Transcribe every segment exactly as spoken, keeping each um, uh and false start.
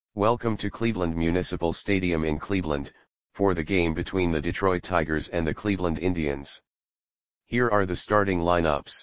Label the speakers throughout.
Speaker 1: Welcome to Cleveland Municipal Stadium in Cleveland, for the game between the Detroit Tigers and the Cleveland Indians. Here are the starting lineups.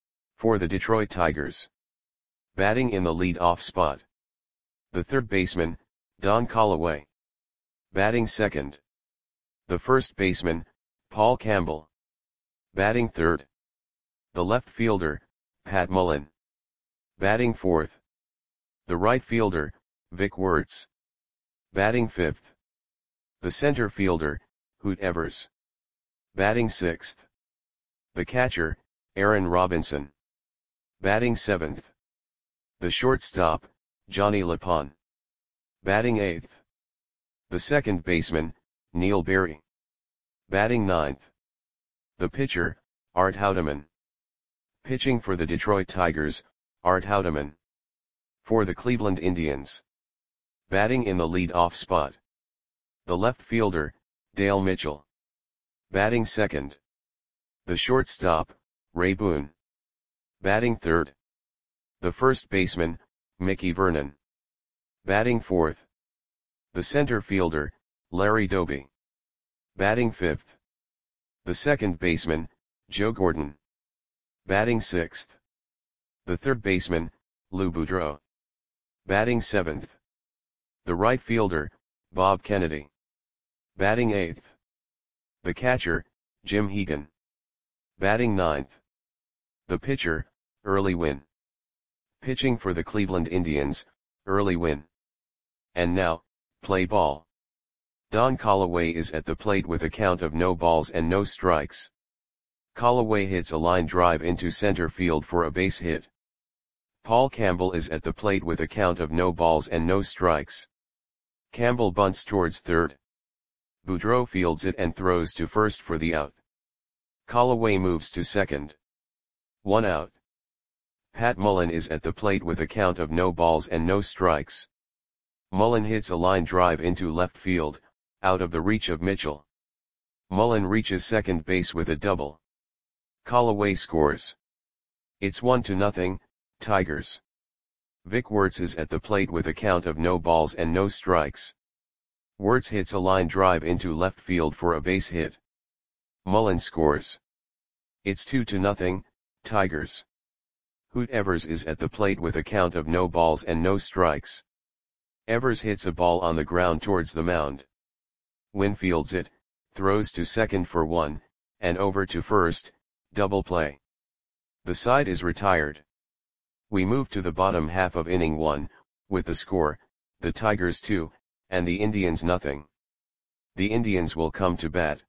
Speaker 1: For the Detroit Tigers. Batting in the lead-off spot. The third baseman, Don Callaway. Batting second. The first baseman, Paul Campbell. Batting third. The left fielder, Pat Mullen. Batting fourth. The right fielder, Vic Wertz. Batting fifth. The center fielder, Hoot Evers. Batting sixth. The catcher, Aaron Robinson. Batting seventh. The shortstop, Johnny LePon. Batting eighth. The second baseman, Neil Berry. Batting ninth. The pitcher, Art Houdeman. Pitching for the Detroit Tigers, Art Houdeman. For the Cleveland Indians. Batting in the lead-off spot. The left fielder, Dale Mitchell. Batting second. The shortstop, Ray Boone. Batting third. The first baseman, Mickey Vernon. Batting fourth. The center fielder, Larry Doby. Batting fifth. The second baseman, Joe Gordon. Batting sixth. The third baseman, Lou Boudreau. Batting seventh. The right fielder, Bob Kennedy. Batting eighth. The catcher, Jim Hegan. Batting ninth. The pitcher, Early Wynn. Pitching for the Cleveland Indians, Early Wynn. And now, play ball. Don Callaway is at the plate with a count of no balls and no strikes. Callaway hits a line drive into center field for a base hit. Paul Campbell is at the plate with a count of no balls and no strikes. Campbell bunts towards third. Boudreau fields it and throws to first for the out. Callaway moves to second. One out. Pat Mullen is at the plate with a count of no balls and no strikes. Mullen hits a line drive into left field, out of the reach of Mitchell. Mullen reaches second base with a double. Callaway scores. It's one to nothing, Tigers. Vic Wertz is at the plate with a count of no balls and no strikes. Wertz hits a line drive into left field for a base hit. Mullen scores. It's two to nothing, Tigers. Hoot Evers is at the plate with a count of no balls and no strikes. Evers hits a ball on the ground towards the mound. Wynn fields it, throws to second for one, and over to first, double play. The side is retired. We move to the bottom half of inning one, with the score, the Tigers two, and the Indians nothing. The Indians will come to bat.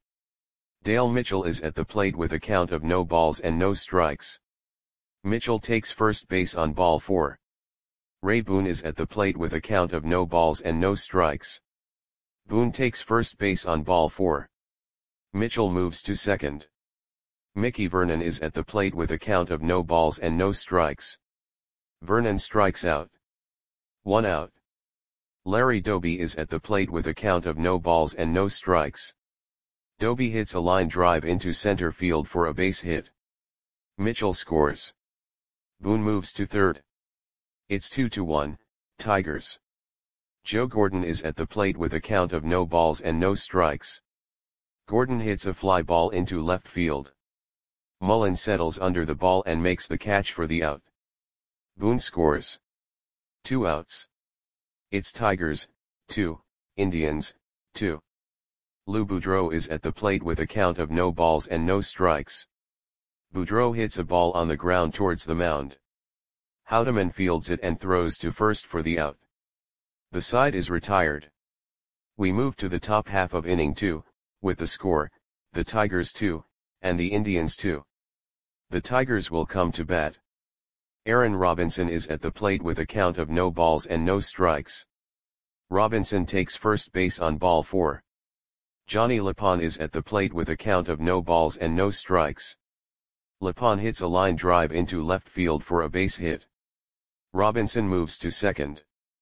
Speaker 1: Dale Mitchell is at the plate with a count of no balls and no strikes. Mitchell takes first base on ball four. Ray Boone is at the plate with a count of no balls and no strikes. Boone takes first base on ball four. Mitchell moves to second. Mickey Vernon is at the plate with a count of no balls and no strikes. Vernon strikes out. One out. Larry Doby is at the plate with a count of no balls and no strikes. Doby hits a line drive into center field for a base hit. Mitchell scores. Boone moves to third. It's two to one, Tigers. Joe Gordon is at the plate with a count of no balls and no strikes. Gordon hits a fly ball into left field. Mullen settles under the ball and makes the catch for the out. Boone scores. Two outs. It's Tigers, two, Indians, two. Lou Boudreau is at the plate with a count of no balls and no strikes. Boudreau hits a ball on the ground towards the mound. Houdeman fields it and throws to first for the out. The side is retired. We move to the top half of inning two, with the score, the Tigers two, and the Indians two. The Tigers will come to bat. Aaron Robinson is at the plate with a count of no balls and no strikes. Robinson takes first base on ball four. Johnny LePon is at the plate with a count of no balls and no strikes. LePon hits a line drive into left field for a base hit. Robinson moves to second.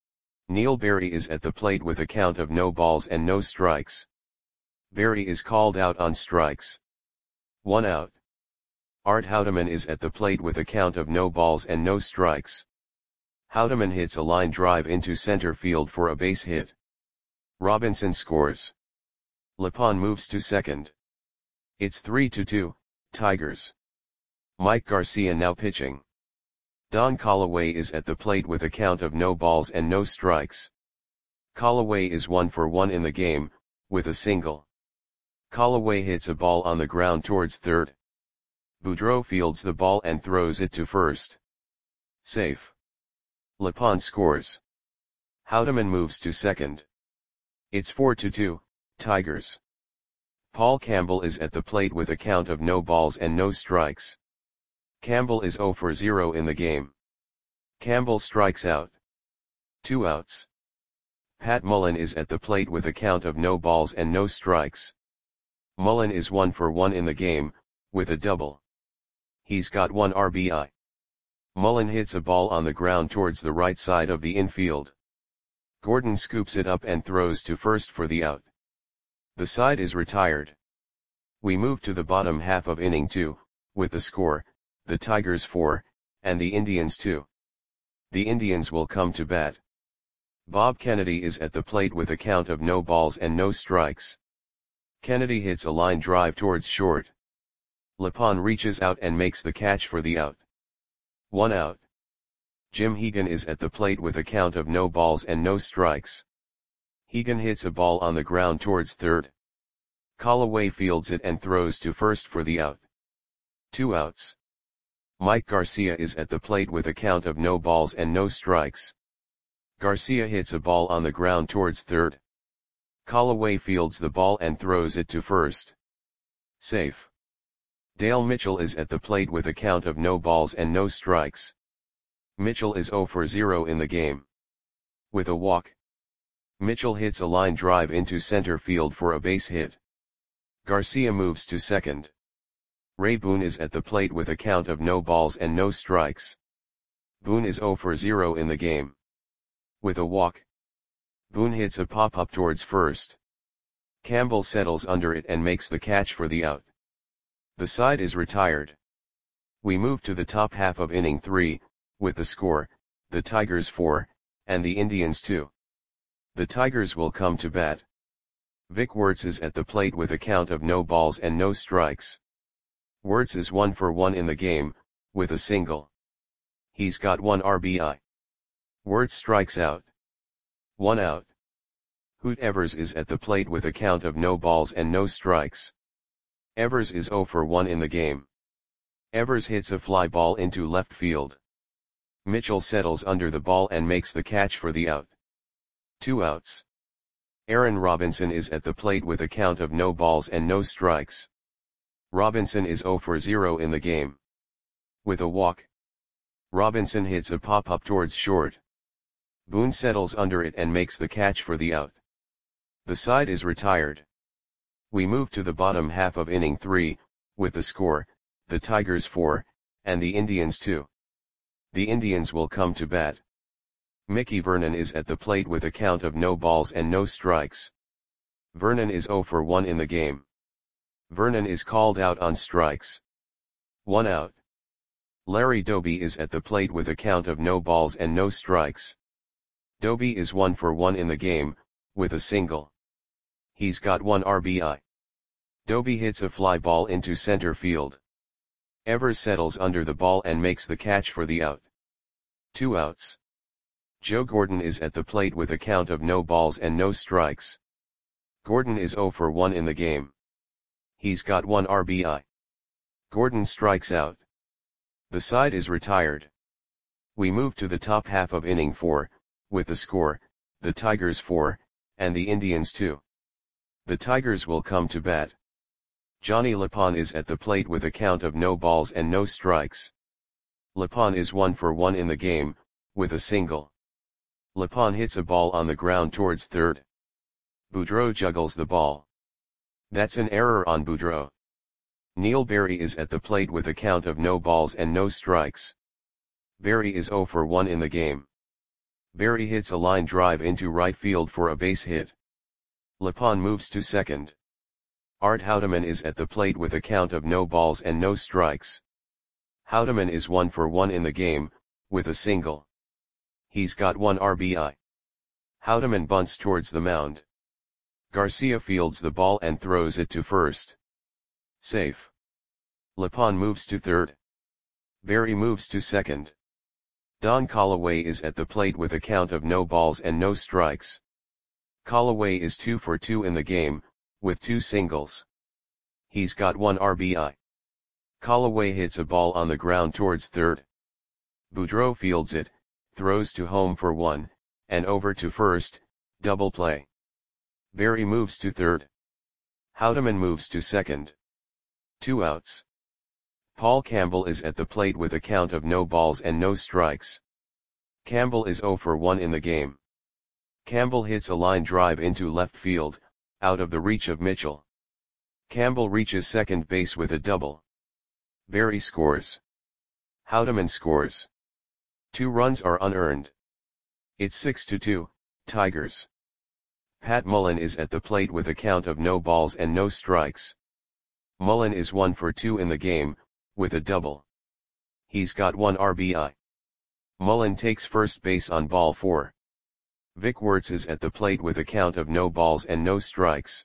Speaker 1: Neil Berry is at the plate with a count of no balls and no strikes. Berry is called out on strikes. One out. Art Houdeman is at the plate with a count of no balls and no strikes. Houdeman hits a line drive into center field for a base hit. Robinson scores. Lepon moves to second. It's three to two, Tigers. Mike Garcia now pitching. Don Callaway is at the plate with a count of no balls and no strikes. Callaway is one for one in the game, with a single. Callaway hits a ball on the ground towards third. Boudreau fields the ball and throws it to first. Safe. Lepon scores. Houdeman moves to second. It's four to two, Tigers. Paul Campbell is at the plate with a count of no balls and no strikes. Campbell is zero for zero in the game. Campbell strikes out. Two outs. Pat Mullen is at the plate with a count of no balls and no strikes. Mullen is one for one in the game, with a double. He's got one R B I. Mullen hits a ball on the ground towards the right side of the infield. Gordon scoops it up and throws to first for the out. The side is retired. We move to the bottom half of inning two, with the score, the Tigers four, and the Indians two. The Indians will come to bat. Bob Kennedy is at the plate with a count of no balls and no strikes. Kennedy hits a line drive towards short. Lepon reaches out and makes the catch for the out. One out. Jim Hegan is at the plate with a count of no balls and no strikes. Hegan hits a ball on the ground towards third. Callaway fields it and throws to first for the out. Two outs. Mike Garcia is at the plate with a count of no balls and no strikes. Garcia hits a ball on the ground towards third. Callaway fields the ball and throws it to first. Safe. Dale Mitchell is at the plate with a count of no balls and no strikes. Mitchell is zero for zero in the game. With a walk. Mitchell hits a line drive into center field for a base hit. Garcia moves to second. Ray Boone is at the plate with a count of no balls and no strikes. Boone is zero for zero in the game. With a walk. Boone hits a pop-up towards first. Campbell settles under it and makes the catch for the out. The side is retired. We move to the top half of inning three, with the score, the Tigers four, and the Indians two. The Tigers will come to bat. Vic Wertz is at the plate with a count of no balls and no strikes. Wertz is one for one in the game, with a single. He's got one R B I. Wertz strikes out. One out. Hoot Evers is at the plate with a count of no balls and no strikes. Evers is zero for one in the game. Evers hits a fly ball into left field. Mitchell settles under the ball and makes the catch for the out. Two outs. Aaron Robinson is at the plate with a count of no balls and no strikes. Robinson is zero for zero in the game. With a walk. Robinson hits a pop-up towards short. Boone settles under it and makes the catch for the out. The side is retired. We move to the bottom half of inning three, with the score, the Tigers four, and the Indians two. The Indians will come to bat. Mickey Vernon is at the plate with a count of no balls and no strikes. Vernon is zero for one in the game. Vernon is called out on strikes. One out. Larry Doby is at the plate with a count of no balls and no strikes. Doby is one for one in the game, with a single. He's got one R B I. Doby hits a fly ball into center field. Evers settles under the ball and makes the catch for the out. Two outs. Joe Gordon is at the plate with a count of no balls and no strikes. Gordon is zero for one in the game. He's got one R B I. Gordon strikes out. The side is retired. We move to the top half of inning four, with the score, the Tigers four, and the Indians two. The Tigers will come to bat. Johnny Lepon is at the plate with a count of no balls and no strikes. Lepon is one for one in the game, with a single. Lepon hits a ball on the ground towards third. Boudreau juggles the ball. That's an error on Boudreau. Neil Berry is at the plate with a count of no balls and no strikes. Berry is zero for one in the game. Berry hits a line drive into right field for a base hit. Lepon moves to second. Art Houdeman is at the plate with a count of no balls and no strikes. Houdeman is one for one in the game, with a single. He's got one R B I. Houdeman bunts towards the mound. Garcia fields the ball and throws it to first. Safe. Lepon moves to third. Berry moves to second. Don Callaway is at the plate with a count of no balls and no strikes. Callaway is two for two in the game, with two singles. He's got one R B I. Callaway hits a ball on the ground towards third. Boudreau fields it, throws to home for one, and over to first, double play. Berry moves to third. Houdeman moves to second. Two outs. Paul Campbell is at the plate with a count of no balls and no strikes. Campbell is zero for one in the game. Campbell hits a line drive into left field, out of the reach of Mitchell. Campbell reaches second base with a double. Berry scores. Houdeman scores. Two runs are unearned. It's six to two, Tigers. Pat Mullen is at the plate with a count of no balls and no strikes. Mullen is one for two in the game, with a double. He's got one R B I. Mullen takes first base on ball four. Vic Wertz is at the plate with a count of no balls and no strikes.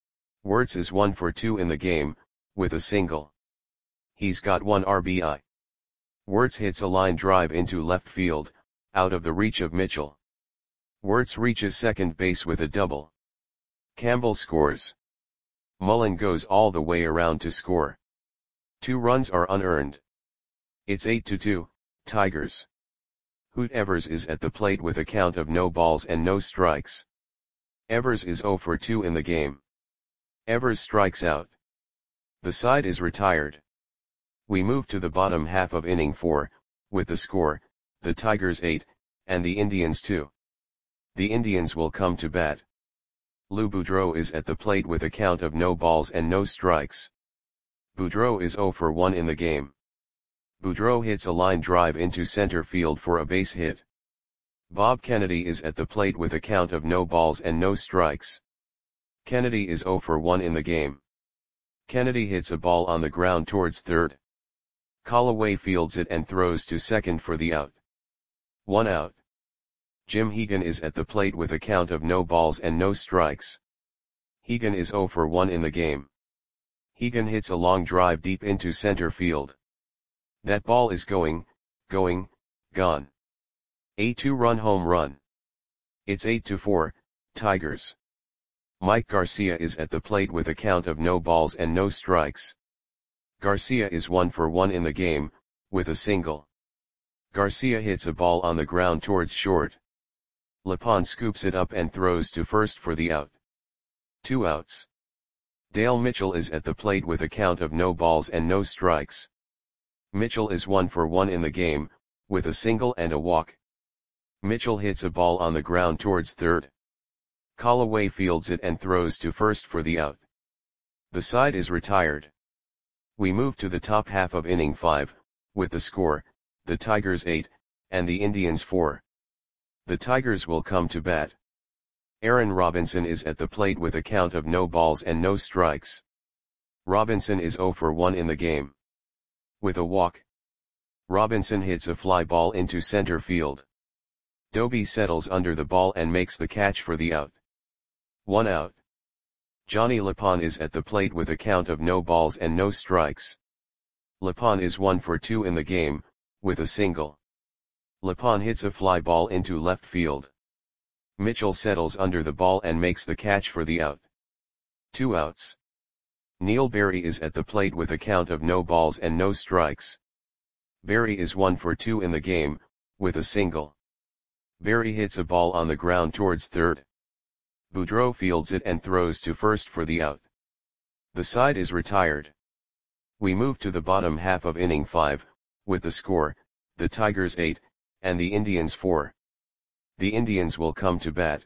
Speaker 1: Wertz is one for two in the game, with a single. He's got one R B I. Wertz hits a line drive into left field, out of the reach of Mitchell. Wertz reaches second base with a double. Campbell scores. Mullen goes all the way around to score. Two runs are unearned. It's eight to two, Tigers. Hoot Evers is at the plate with a count of no balls and no strikes. Evers is zero for two in the game. Evers strikes out. The side is retired. We move to the bottom half of inning four, with the score, the Tigers eight, and the Indians two. The Indians will come to bat. Lou Boudreau is at the plate with a count of no balls and no strikes. Boudreau is zero for one in the game. Boudreau hits a line drive into center field for a base hit. Bob Kennedy is at the plate with a count of no balls and no strikes. Kennedy is zero for one in the game. Kennedy hits a ball on the ground towards third. Callaway fields it and throws to second for the out. One out. Jim Hegan is at the plate with a count of no balls and no strikes. Hegan is zero for one in the game. Hegan hits a long drive deep into center field. That ball is going, going, gone. A two-run home run. It's eight to four, Tigers. Mike Garcia is at the plate with a count of no balls and no strikes. Garcia is one for one in the game, with a single. Garcia hits a ball on the ground towards short. Lepon scoops it up and throws to first for the out. Two outs. Dale Mitchell is at the plate with a count of no balls and no strikes. Mitchell is one for one in the game, with a single and a walk. Mitchell hits a ball on the ground towards third. Callaway fields it and throws to first for the out. The side is retired. We move to the top half of inning five, with the score, the Tigers eight, and the Indians four. The Tigers will come to bat. Aaron Robinson is at the plate with a count of no balls and no strikes. Robinson is zero for one in the game. With a walk. Robinson hits a fly ball into center field. Doby settles under the ball and makes the catch for the out. One out. Johnny Lepon is at the plate with a count of no balls and no strikes. Lepon is one for two in the game, with a single. Lepon hits a fly ball into left field. Mitchell settles under the ball and makes the catch for the out. Two outs. Neil Berry is at the plate with a count of no balls and no strikes. Berry is one for two in the game, with a single. Berry hits a ball on the ground towards third. Boudreau fields it and throws to first for the out. The side is retired. We move to the bottom half of inning five, with the score, the Tigers eight, and the Indians four. The Indians will come to bat.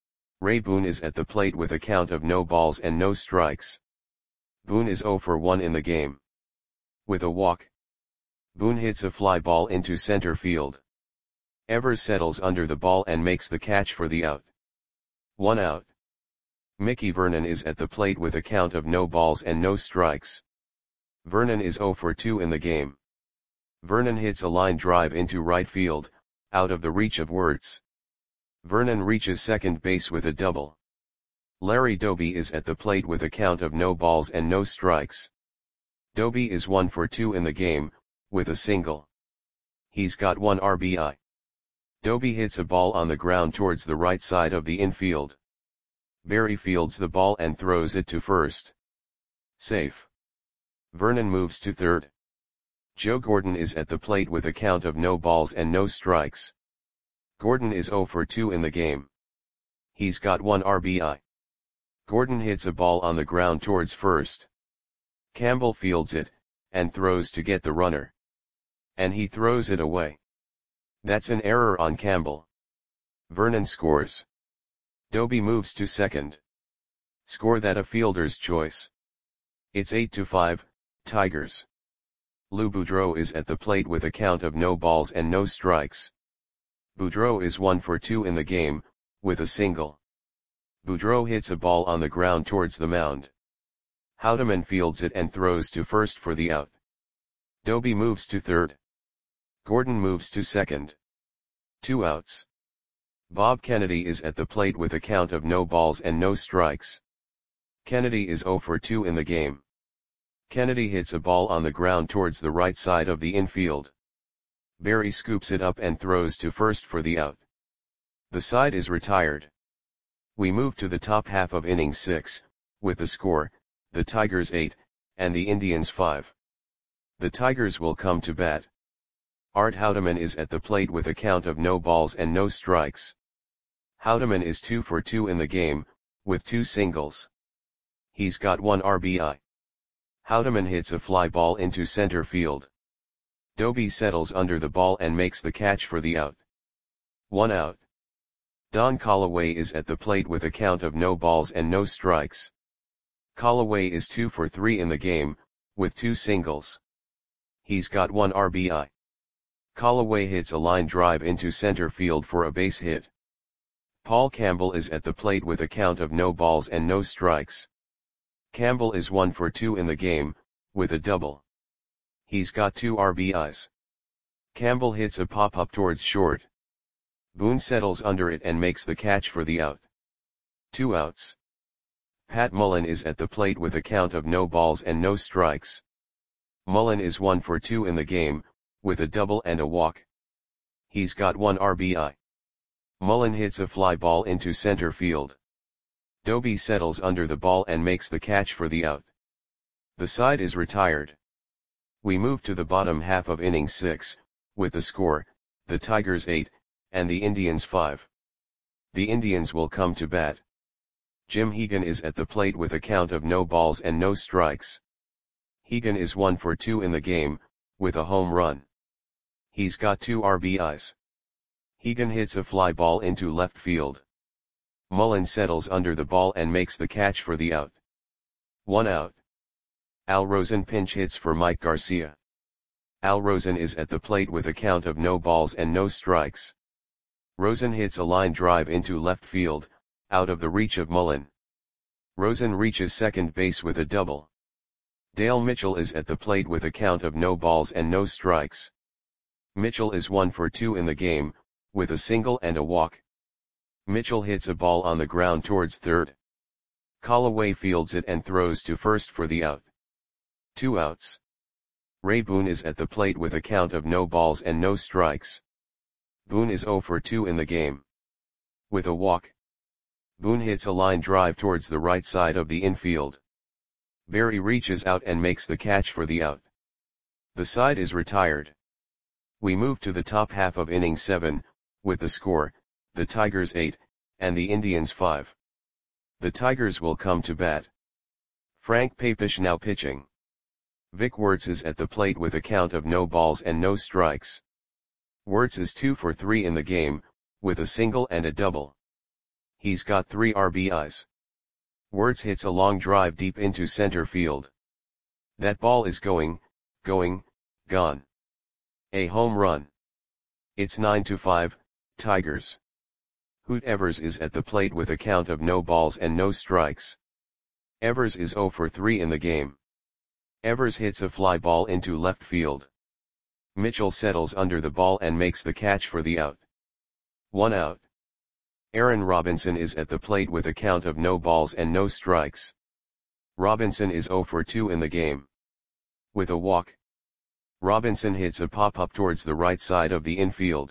Speaker 1: Ray Boone is at the plate with a count of no balls and no strikes. Boone is zero for one in the game. With a walk. Boone hits a fly ball into center field. Evers settles under the ball and makes the catch for the out. One out. Mickey Vernon is at the plate with a count of no balls and no strikes. Vernon is zero for two in the game. Vernon hits a line drive into right field, out of the reach of Wertz. Vernon reaches second base with a double. Larry Doby is at the plate with a count of no balls and no strikes. Doby is one for two in the game, with a single. He's got one R B I. Doby hits a ball on the ground towards the right side of the infield. Barry fields the ball and throws it to first. Safe. Vernon moves to third. Joe Gordon is at the plate with a count of no balls and no strikes. Gordon is zero for two in the game. He's got one R B I. Gordon hits a ball on the ground towards first. Campbell fields it, and throws to get the runner. And he throws it away. That's an error on Campbell. Vernon scores. Doby moves to second. Score that a fielder's choice. It's eight to five, Tigers. Lou Boudreau is at the plate with a count of no balls and no strikes. Boudreau is one for two in the game, with a single. Boudreau hits a ball on the ground towards the mound. Houdeman fields it and throws to first for the out. Doby moves to third. Gordon moves to second. Two outs. Bob Kennedy is at the plate with a count of no balls and no strikes. Kennedy is zero for two in the game. Kennedy hits a ball on the ground towards the right side of the infield. Barry scoops it up and throws to first for the out. The side is retired. We move to the top half of inning six, with the score, the Tigers eight, and the Indians five. The Tigers will come to bat. Art Houdeman is at the plate with a count of no balls and no strikes. Houdeman is two for two in the game, with two singles. He's got one R B I. Houdeman hits a fly ball into center field. Doby settles under the ball and makes the catch for the out. One out. Don Callaway is at the plate with a count of no balls and no strikes. Callaway is two for three in the game, with two singles. He's got one R B I. Callaway hits a line drive into center field for a base hit. Paul Campbell is at the plate with a count of no balls and no strikes. Campbell is one for two in the game, with a double. He's got two R B Is. Campbell hits a pop-up towards short. Boone settles under it and makes the catch for the out. Two outs. Pat Mullen is at the plate with a count of no balls and no strikes. Mullen is one for two in the game, with a double and a walk. He's got one R B I. Mullen hits a fly ball into center field. Doby settles under the ball and makes the catch for the out. The side is retired. We move to the bottom half of inning six, with the score, the Tigers eight, and the Indians five. The Indians will come to bat. Jim Hegan is at the plate with a count of no balls and no strikes. Hegan is one for two in the game, with a home run. He's got two R B Is. Hegan hits a fly ball into left field. Mullen settles under the ball and makes the catch for the out. One out. Al Rosen pinch hits for Mike Garcia. Al Rosen is at the plate with a count of no balls and no strikes. Rosen hits a line drive into left field, out of the reach of Mullen. Rosen reaches second base with a double. Dale Mitchell is at the plate with a count of no balls and no strikes. Mitchell is one for two in the game, with a single and a walk. Mitchell hits a ball on the ground towards third. Callaway fields it and throws to first for the out. Two outs. Ray Boone is at the plate with a count of no balls and no strikes. Boone is zero for two in the game. With a walk. Boone hits a line drive towards the right side of the infield. Barry reaches out and makes the catch for the out. The side is retired. We move to the top half of inning seven, with the score, the Tigers eight, and the Indians five. The Tigers will come to bat. Frank Papish now pitching. Vic Wertz is at the plate with a count of no balls and no strikes. Wertz is two for three in the game, with a single and a double. He's got three R B Is. Wertz hits a long drive deep into center field. That ball is going, going, gone. A home run. It's nine to five, Tigers. Hoot Evers is at the plate with a count of no balls and no strikes. Evers is zero for three in the game. Evers hits a fly ball into left field. Mitchell settles under the ball and makes the catch for the out. One out. Aaron Robinson is at the plate with a count of no balls and no strikes. Robinson is zero for two in the game. With a walk, Robinson hits a pop-up towards the right side of the infield.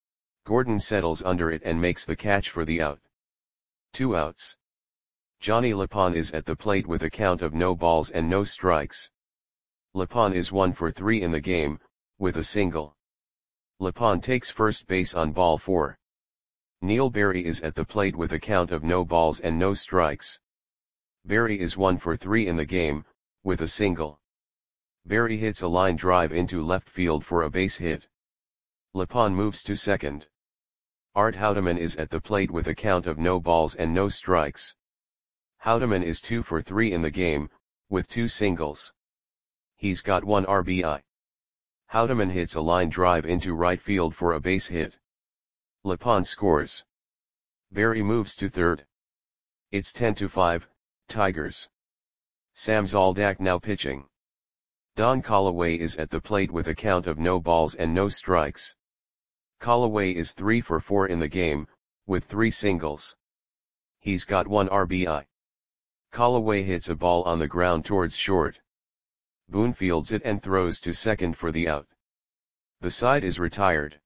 Speaker 1: Gordon settles under it and makes the catch for the out. Two outs. Johnny LePon is at the plate with a count of no balls and no strikes. LePon is one for three in the game, with a single. LePon takes first base on ball four. Neil Berry is at the plate with a count of no balls and no strikes. Berry is one for three in the game, with a single. Berry hits a line drive into left field for a base hit. LePon moves to second. Art Houdeman is at the plate with a count of no balls and no strikes. Houdeman is two for three in the game, with two singles. He's got one R B I. Houdeman hits a line drive into right field for a base hit. LePon scores. Berry moves to third. It's ten to five, Tigers. Sam Zoldak now pitching. Don Callaway is at the plate with a count of no balls and no strikes. Callaway is three for four in the game, with three singles. He's got one R B I. Callaway hits a ball on the ground towards short. Boone fields it and throws to second for the out. The side is retired.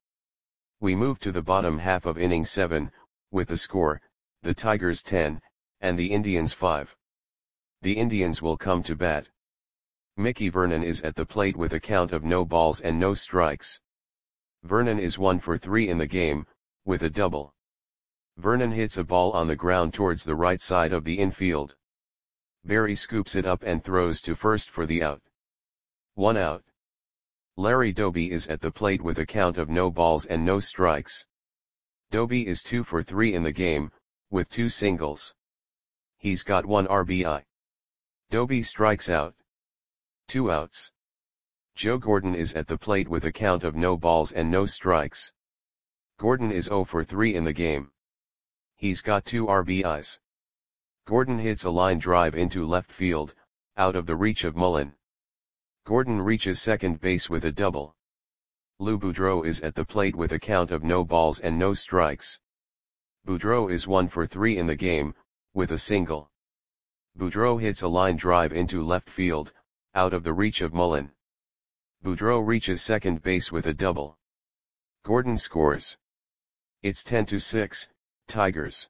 Speaker 1: We move to the bottom half of inning seven, with the score, the Tigers ten, and the Indians five. The Indians will come to bat. Mickey Vernon is at the plate with a count of no balls and no strikes. Vernon is one for three in the game, with a double. Vernon hits a ball on the ground towards the right side of the infield. Berry scoops it up and throws to first for the out. One out. Larry Doby is at the plate with a count of no balls and no strikes. Doby is two for three in the game, with two singles. He's got one R B I. Doby strikes out. Two outs. Joe Gordon is at the plate with a count of no balls and no strikes. Gordon is zero for three in the game. He's got two R B Is. Gordon hits a line drive into left field, out of the reach of Mullen. Gordon reaches second base with a double. Lou Boudreau is at the plate with a count of no balls and no strikes. Boudreau is one for three in the game, with a single. Boudreau hits a line drive into left field, out of the reach of Mullen. Boudreau reaches second base with a double. Gordon scores. It's ten to six, Tigers.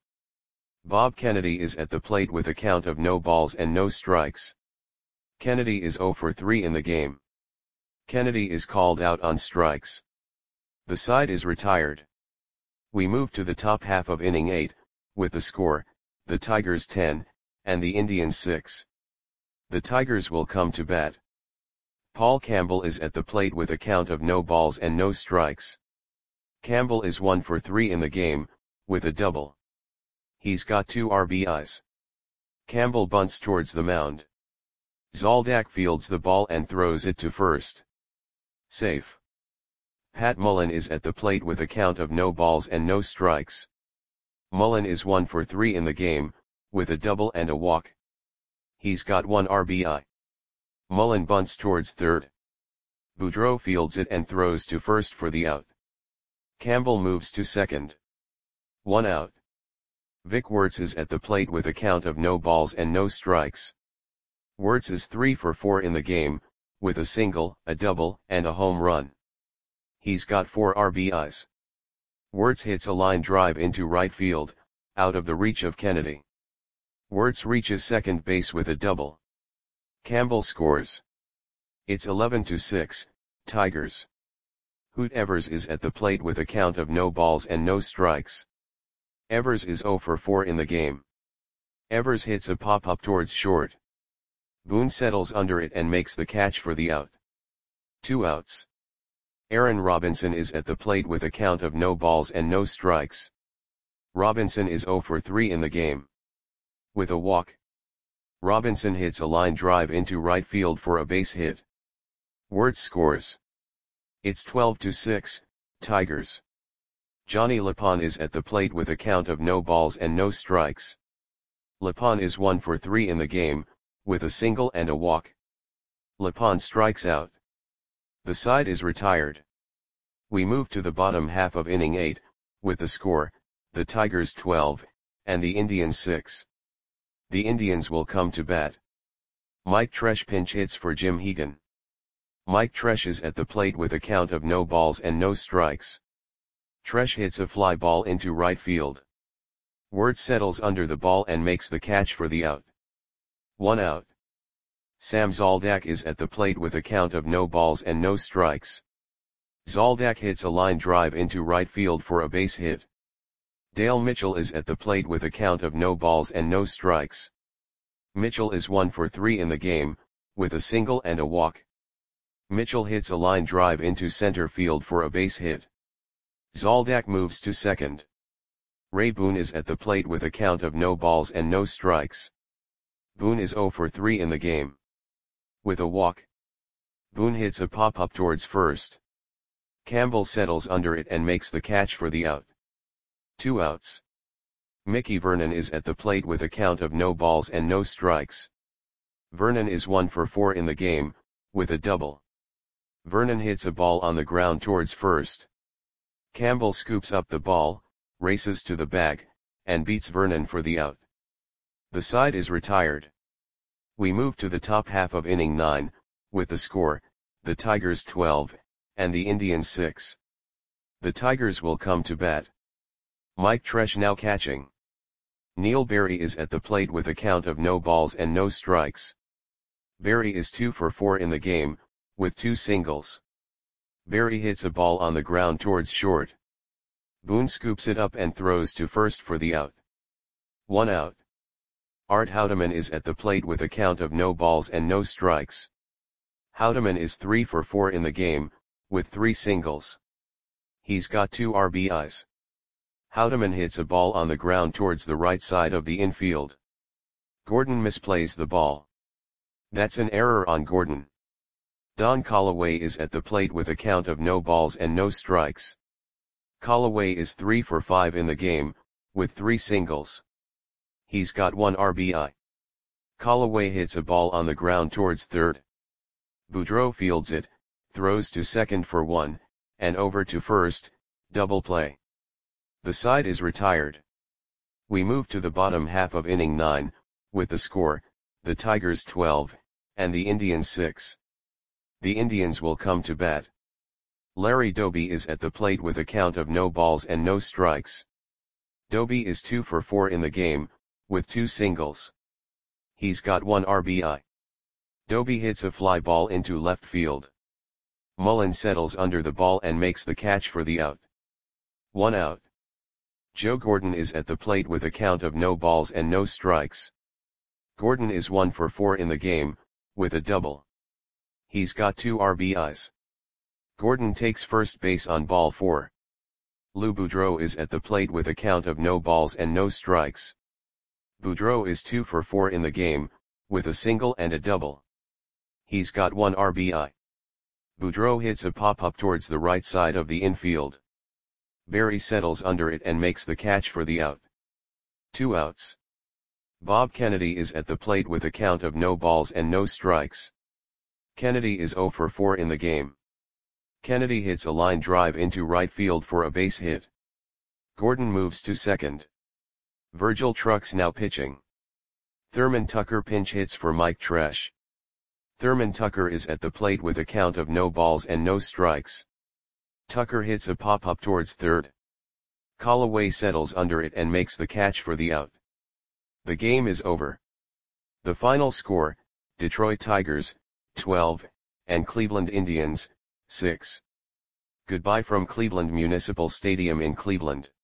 Speaker 1: Bob Kennedy is at the plate with a count of no balls and no strikes. Kennedy is zero for three in the game. Kennedy is called out on strikes. The side is retired. We move to the top half of inning eight, with the score, the Tigers ten, and the Indians six. The Tigers will come to bat. Paul Campbell is at the plate with a count of no balls and no strikes. Campbell is one for three in the game, with a double. He's got two R B Is. Campbell bunts towards the mound. Zoldak fields the ball and throws it to first. Safe. Pat Mullen is at the plate with a count of no balls and no strikes. Mullen is one for three in the game, with a double and a walk. He's got one R B I. Mullen bunts towards third. Boudreau fields it and throws to first for the out. Campbell moves to second. One out. Vic Wertz is at the plate with a count of no balls and no strikes. Wertz is three for four in the game, with a single, a double, and a home run. He's got four R B Is. Wertz hits a line drive into right field, out of the reach of Kennedy. Wertz reaches second base with a double. Campbell scores. It's eleven to six, Tigers. Hoot Evers is at the plate with a count of no balls and no strikes. Evers is zero for four in the game. Evers hits a pop-up towards short. Boone settles under it and makes the catch for the out. Two outs. Aaron Robinson is at the plate with a count of no balls and no strikes. Robinson is zero for three in the game. With a walk, Robinson hits a line drive into right field for a base hit. Wertz scores. It's twelve to six, Tigers. Johnny LePon is at the plate with a count of no balls and no strikes. LePon is one for three in the game, with a single and a walk. LePon strikes out. The side is retired. We move to the bottom half of inning eight, with the score, the Tigers twelve, and the Indians six. The Indians will come to bat. Mike Tresh pinch hits for Jim Hegan. Mike Tresh is at the plate with a count of no balls and no strikes. Tresh hits a fly ball into right field. Wirtz settles under the ball and makes the catch for the out. One out. Sam Zoldak is at the plate with a count of no balls and no strikes. Zoldak hits a line drive into right field for a base hit. Dale Mitchell is at the plate with a count of no balls and no strikes. Mitchell is one for three in the game, with a single and a walk. Mitchell hits a line drive into center field for a base hit. Zoldak moves to second. Ray Boone is at the plate with a count of no balls and no strikes. Boone is zero for three in the game. With a walk. Boone hits a pop-up towards first. Campbell settles under it and makes the catch for the out. Two outs. Mickey Vernon is at the plate with a count of no balls and no strikes. Vernon is one for four in the game, with a double. Vernon hits a ball on the ground towards first. Campbell scoops up the ball, races to the bag, and beats Vernon for the out. The side is retired. We move to the top half of inning nine, with the score, the Tigers twelve, and the Indians six. The Tigers will come to bat. Mike Tresh now catching. Neil Berry is at the plate with a count of no balls and no strikes. Berry is two for four in the game, with two singles. Berry hits a ball on the ground towards short. Boone scoops it up and throws to first for the out. One out. Art Houdeman is at the plate with a count of no balls and no strikes. Houdeman is three for four in the game, with three singles. He's got two R B Is. Houdeman hits a ball on the ground towards the right side of the infield. Gordon misplays the ball. That's an error on Gordon. Don Callaway is at the plate with a count of no balls and no strikes. Callaway is three for five in the game, with three singles. He's got one R B I. Callaway hits a ball on the ground towards third. Boudreau fields it, throws to second for one, and over to first, double play. The side is retired. We move to the bottom half of inning nine, with the score, the Tigers twelve, and the Indians six. The Indians will come to bat. Larry Doby is at the plate with a count of no balls and no strikes. Doby is two for four in the game, with two singles. He's got one R B I. Doby hits a fly ball into left field. Mullen settles under the ball and makes the catch for the out. One out. Joe Gordon is at the plate with a count of no balls and no strikes. Gordon is one for four in the game, with a double. He's got two R B Is. Gordon takes first base on ball four. Lou Boudreau is at the plate with a count of no balls and no strikes. Boudreau is two for four in the game, with a single and a double. He's got one R B I. Boudreau hits a pop-up towards the right side of the infield. Berry settles under it and makes the catch for the out. Two outs. Bob Kennedy is at the plate with a count of no balls and no strikes. Kennedy is zero for four in the game. Kennedy hits a line drive into right field for a base hit. Gordon moves to second. Virgil Trucks now pitching. Thurman Tucker pinch hits for Mike Tresh. Thurman Tucker is at the plate with a count of no balls and no strikes. Tucker hits a pop-up towards third. Callaway settles under it and makes the catch for the out. The game is over. The final score, Detroit Tigers, twelve, and Cleveland Indians, six. Goodbye from Cleveland Municipal Stadium in Cleveland.